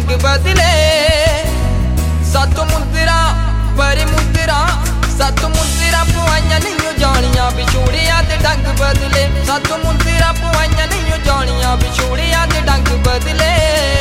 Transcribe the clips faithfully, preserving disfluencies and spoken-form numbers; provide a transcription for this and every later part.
डंग बदले। सत मुंदरा पर मुंदरा सत मुंदरा पवाइयां नहीं जानियां विछोड़ियां ते डंग बदले। सत मुंदरा पवाइयां नहीं जानियां विछोड़ियां ते डंग बदले।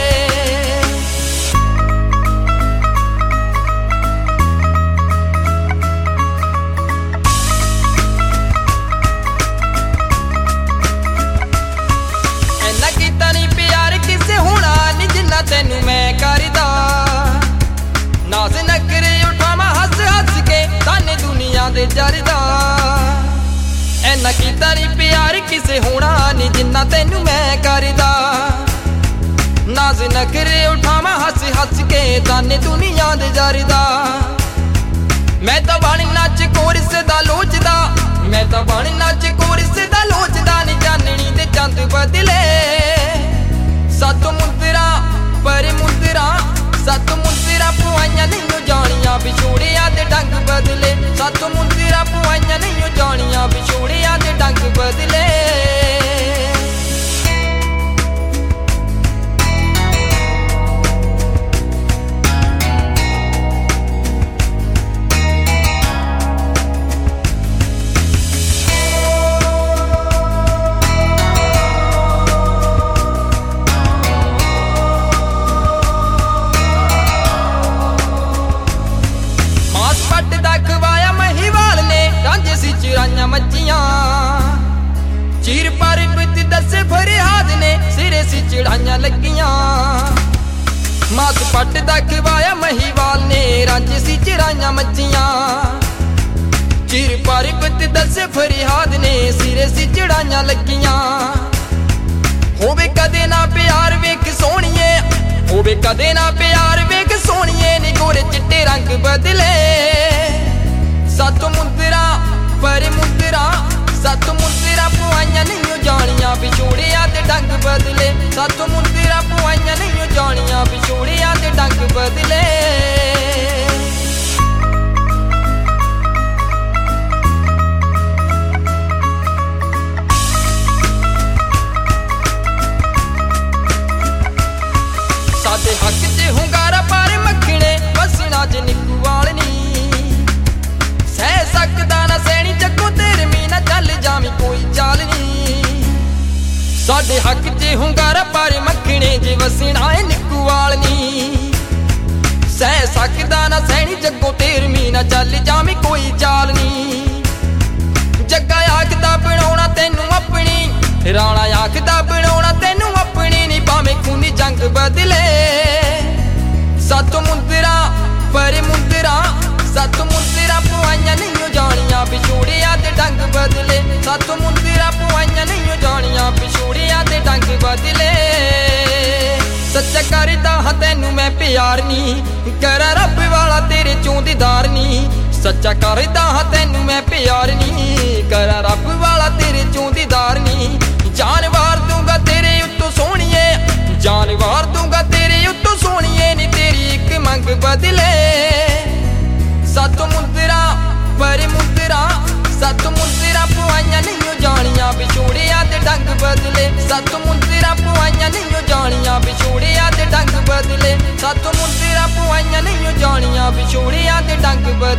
तेनू मैं करदा नाज नखरे उठावा हस हस के ताने दुनिया दे जरदा। ऐना कीता नी प्यार किसे होना नी जिन्ना तेनू मैं करदा। नाज नखरे उठावा हस हस के ताने दुनिया दे जरदा। मैं तां बण नच कोरस दा लोचदा। मैं तां बण नच कोरस दा लोचदा नी चाननी ते चंद बदले। सत मुंदरा पर मुंदरा सत मुंदरा पवाइयां नहीं जानियां विछोड़ियां ते डंग बदले। सत मुंदरा पवाइयां नहीं जानियां विछोड़ियां ते डंग बदले। मच्छियां चीर पर पित दसे फरियाद ने सिरे सी चढ़ाइयां लगियां। मास पट दा खवाया महिवाल ने रंज सी चढ़ाइयां मच्छियां। चीर पर पित दसे फरियाद ने सिरे सी चढ़ाइयां लगियां। होवे कदे ना प्यार वेख सोहणिए होवे कदे ना प्यार वेख सोहणिए नी गोरे चिट्टे रंग बदले। सत मुंदरा पर मुंदरा सत मुंदरा पवाइयां नहीं जानियां विछोड़ियां ते डंग बदले। सत मुंदरा पवाइयां नहीं जानियां विछोड़ियां ते डंग बदले। साडे हक च हुंगारा पर मखणे वसना च निक्कू वालनी। सह सकदा ना सैनी जग्गों तेरे मी ना चल जावी कोई चाल नी। साडे हक च हुंगारा पर मखणे जे वसना है निक्कू वाल नी। सह सकदा ना सैनी जग्गों तेरे मी ना चल जावी कोई चाल नी। जग्गा आखदा बनाउणा तैनू अपनी राणा आखदा बनाउणा तैनू अपनी नी भावें खूनी जंग बदले। सत मुंदरा पर मुंदरा सत मुंदरा पवाइयां नहीं जानियां विछोड़ियां ते डंग बदले। सत मुंदरा पवाइयां नहीं जानियां विछोड़ियां ते डंग बदले। सच्चा करदा हां तैनू मैं प्यार नी करा रब वाला तेरे चों दीदार नी। सच्चा करदा हां तैनू मैं प्यार नी करा रब वाला तेरे चों दीदार नी। जान वार दूंगा तेरे उत्तों सोहणिए जान वार दूंगा तेरे उत्तों सोहणिए नी तेरी एक मंग बदले। सत मुंदरा पर मुंदरा सत मुंदरा पवाइयां नहीं जानियां विछोड़ियां ते डंग बदले। सत मुंदरा पवाइयां नहीं जानियां विछोड़ियां ते डंग बदले। सत मुंदरा पवाइयां नहीं जानियां विछोड़ियां ते डंग बदले।